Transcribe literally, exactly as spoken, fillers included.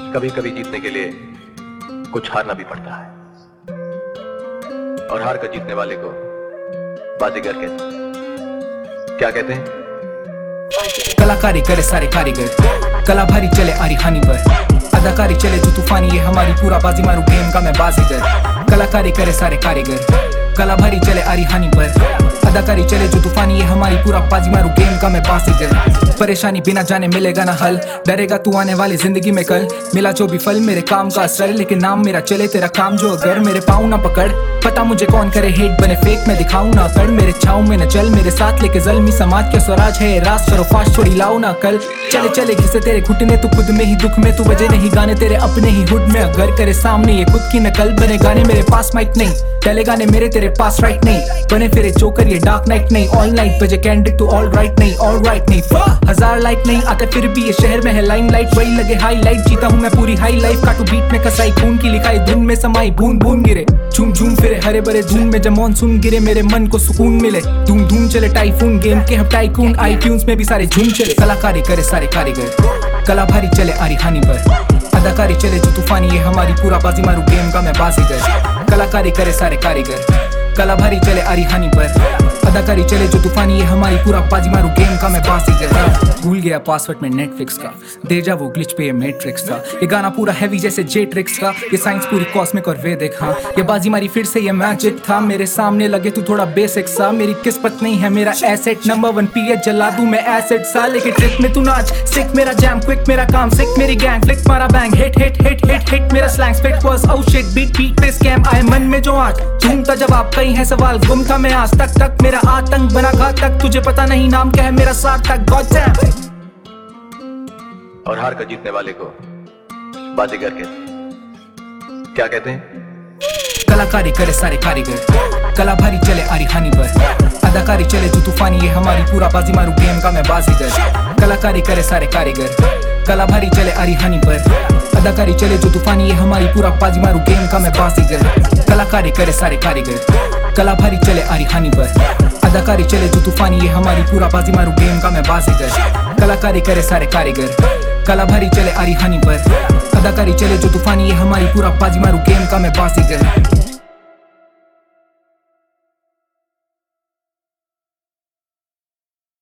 कभी कभी जीतने के लिए कुछ हारना भी पड़ता है, और हार कर जीतने वाले को बाजीगर कहते हैं। क्या कहते हैं? कलाकारी करे सारे कारीगर, कला भारी चले आरी हानि पर, अदाकारी चले जो तूफानी, ये हमारी पूरा बाजी मारू गेम का मैं बाजीगर। कलाकारी करे सारे कारीगर, कला भारी चले आरी हानि पर, अदाकारी चले जो तूफानी, ये हमारी पूरा बाजी मारू गेम का मैं बाजीगर। परेशानी बिना जाने मिलेगा ना हल, डरेगा तू आने वाली जिंदगी में कल। मिला जो भी फल मेरे काम का असर, लेकिन नाम मेरा चले तेरा काम जो अगर मेरे पाँव ना पकड़। पता मुझे कौन करे हेट बने फेक, मैं दिखाऊं ना कर, मेरे छाँव में न चल, मेरे साथ लेके जल्मी समाज के स्वराज है राज, करो फास्ट छोड़ी लाओ ना कल। चले चले घिसे तेरे घुटने, तू खुद में ही दुख में, तू बजे नहीं गाने तेरे अपने ही हुड में। अगर करे सामने ये खुद की नकल, बने गाने मेरे पास माइक नहीं, चले गाने मेरे तेरे पास राइट नहीं, बने फिर जोकर ये डार्क नाइट नहीं, ऑल नाइट बजे कैंडिड टू ऑल राइट नहीं, ऑल राइट नहीं। हजार लाइक नहीं आते फिर भी ये शहर में है लाइम लाइट, वही लगे हाईलाइट, जीता हूँ मैं पूरी हाई लाइफ, काटू बीट में कसाई, खून की लिखाई धुन में समाई, बूंद बूंद गिरे झूम झूम फिरे हरे भरे धूम में, जब मॉनसून गिरे मेरे मन को सुकून मिले, धूम धूम चले टाइफून, गेम के हम टाइकून, आईट्यून्स में भी सारे झूम चले। कलाकारी करे सारे कारीगर, कला भारी चले आरी हानि पर, अदाकारी चले जो तूफानी, ये हमारी पूरा बाजी मारू गेम का मैं बाजीगर। कलाकारी करे सारे कारीगर, कला भारी चले आरी हानि पर, अदाकारी चले जो तूफानी, ये हमारी पूरा बाजी मारू गेम का मैं बाजीगर। भूल गया पासवर्ड में नेटफ्लिक्स का, देजा वो ग्लिच पे ये मैट्रिक्स था, ये गाना पूरा हैवी जैसे जेट्रिक्स का, ये साइंस पूरी कॉस्मिक और वैदिक। हाँ ये बाजी मारी फिर से ये मैजिक था, मेरे सामने लगे तू थोड़ा बेसिक सा, मेरी किस्मत नहीं है मेरा asset, number one P H जला दूं मैं एसिड सा, लेके ट्रिक में तू नाच सिक, मेरा जैम क्विक मेरा काम सिक, मेरी गैंग फ्लिक मारा bang hit hit hit hit hit, मेरा slang spit was out shit beat beat पे स्कैम आए मन में जो आज झूमता जवाब कई है सवाल, गुम था मैं आज तक तक, मेरा आतंक बना घातक, तुझे पता नहीं नाम क्या है मेरा सार्थक, गॉड डैम। और हार कर जीतने वाले को बाजीगर कहते हैं। क्या कहते हैं? कलाकारी करे सारे कारीगर, कला भारी चले आरी हानि पर, अदाकारी चले जो तूफानी, ये हमारी पूरा बाजी मारू गेम का मैं बाजीगर। कलाकारी करे सारे कारीगर, कला भारी चले आरी हानि पर, अदाकारी चले जो तूफानी, ये हमारी पूरा बाजी मारू गेम का मैं बाजीगर। कलाकारी करे सारे कारीगर, कला भारी चले आरी हानि पर, अदाकारी चले जो तूफानी, ये हमारी पूरा बाजी मारू गेम का मैं बाजीगर। कलाकारी करे सारे कारीगर, कला भारी चले आरी हानि पर, अदाकारी चले जो तूफानी, ये हमारी पूरा बाजी मारू गेम का मैं बाजीगर।